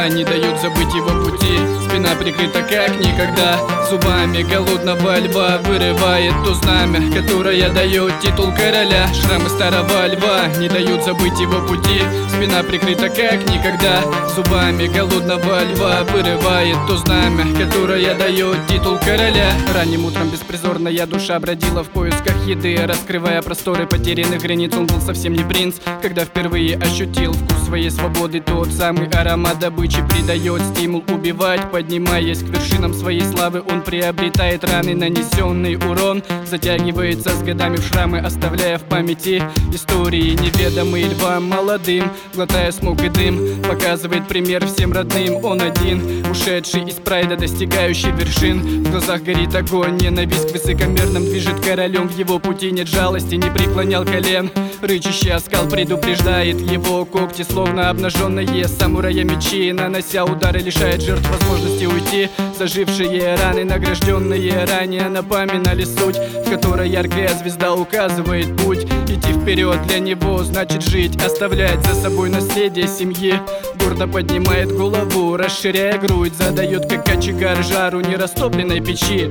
льва не дают забыть его пути. Спина прикрыта как никогда зубами голодного льва. Вырывает то знамя, которое дает титул короля. Шрамы старого льва не дают забыть его пути. Спина прикрыта как никогда зубами голодного льва. Вырывает то знамя, которое дает титул короля. Ранним утром беспризорная душа бродила в поисках еды, раскрывая просторы потерянных границ. Он был совсем не принц, когда впервые ощутил вкус своей свободы. Тот самый аромат добычи придает стимул убивать. Поднимаясь к вершинам своей славы, он приобретает раны, нанесенный урон затягивается с годами в шрамы, оставляя в памяти истории неведомые львам молодым. Глотая смог и дым, показывает пример всем родным. Он один, ушедший из прайда, достигающий вершин. В глазах горит огонь, ненависть к высокомерным движет королем. В его пути нет жалости, не преклонял колен. Рычащий оскал предупреждает его, когти словно обнаженные самурая мечи, нанося удары, лишает жертв возможности уйти. Зажившие раны, награжденные ранее, напоминали суть, в которой яркая звезда указывает путь. Идти вперед для него значит жить, оставлять за собой наследие семьи. Гордо поднимает голову, расширяя грудь, задает как кочегар жару нерастопленной печи.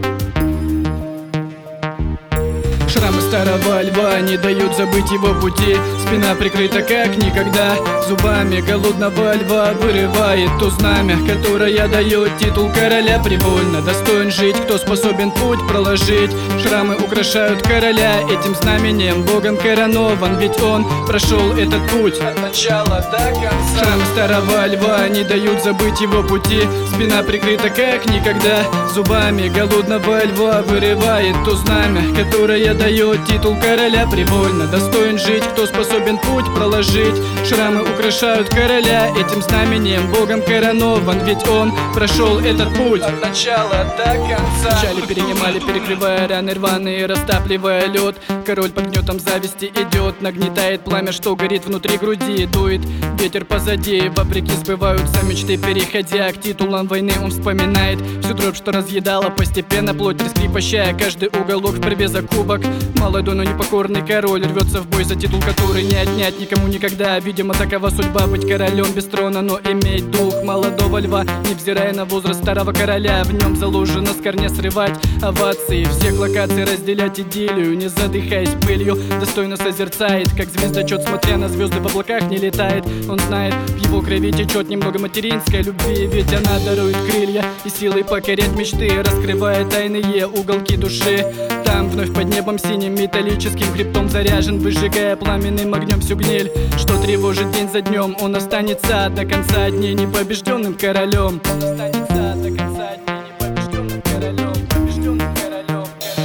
Шрамы старого льва не дают забыть его пути. Спина прикрыта как никогда зубами голодного льва. Вырывает то знамя, которое дает титул короля. Привольно достоин жить, кто способен путь проложить. Шрамы украшают короля, этим знаменем богом коронован. Ведь он прошел этот путь от начала до конца. Шрамы старого льва не дают забыть его пути. Спина прикрыта как никогда зубами голодного льва. Вырывает то знамя, которое дает титул короля. Привольно достоин жить, кто способен путь проложить. Шрамы украшают короля, этим знаменем богом коронован. Ведь он прошел этот путь от начала до конца. Печали перенимали, перекрывая раны рваные, растапливая лед. Король под гнетом зависти идет, нагнетает пламя, что горит внутри груди. Дует ветер позади, вопреки сбываются мечты. Переходя к титулам войны, он вспоминает всю дробь, что разъедала постепенно плоть, раскрепощая каждый уголок в борьбе за кубок. Молодой, но непокорный король рвется в бой за титул, который не отнять никому никогда. Видимо, такова судьба — быть королем без трона, но иметь дух молодого льва, невзирая на возраст старого короля. В нем заложено с корня срывать овации всех локаций, разделять идиллию, не задыхаясь пылью. Достойно созерцает, как звездочет, смотря на звезды в облаках не летает. Он знает, в его крови течет немного материнской любви, ведь она дарует крылья и силой покорять мечты, раскрывая тайные уголки души. Там вновь под небом синим металлическим хребтом заряжен, выжигая пламенным огнем всю гниль, что тревожит день за днем. Он останется до конца дней непобежденным королем. Он останется до конца дней непобежденным королем, побежденным королем.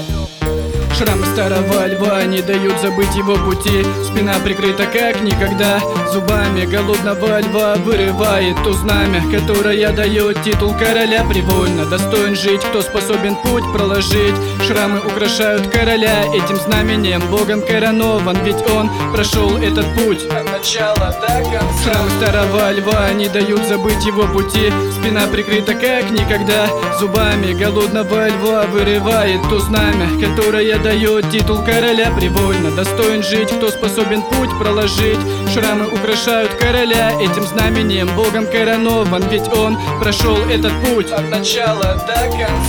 Шрамы старого льва не дают забыть его пути. Спина прикрыта как никогда зубами голодного льва. Вырывает то знамя, которое дает титул короля. Привольно достоин жить, кто способен путь проложить. Шрамы украшают короля, этим знаменем богом коронован. Ведь он прошел этот путь от начала до конца. Шрамы старого льва не дают забыть его пути. Спина прикрыта как никогда зубами голодного льва. Вырывает то знамя, которое дает титул короля. Привольно достоин жить, кто способен путь проложить. Шрамы украшают короля, этим знаменем богом коронован. Ведь он прошел этот путь от начала до конца.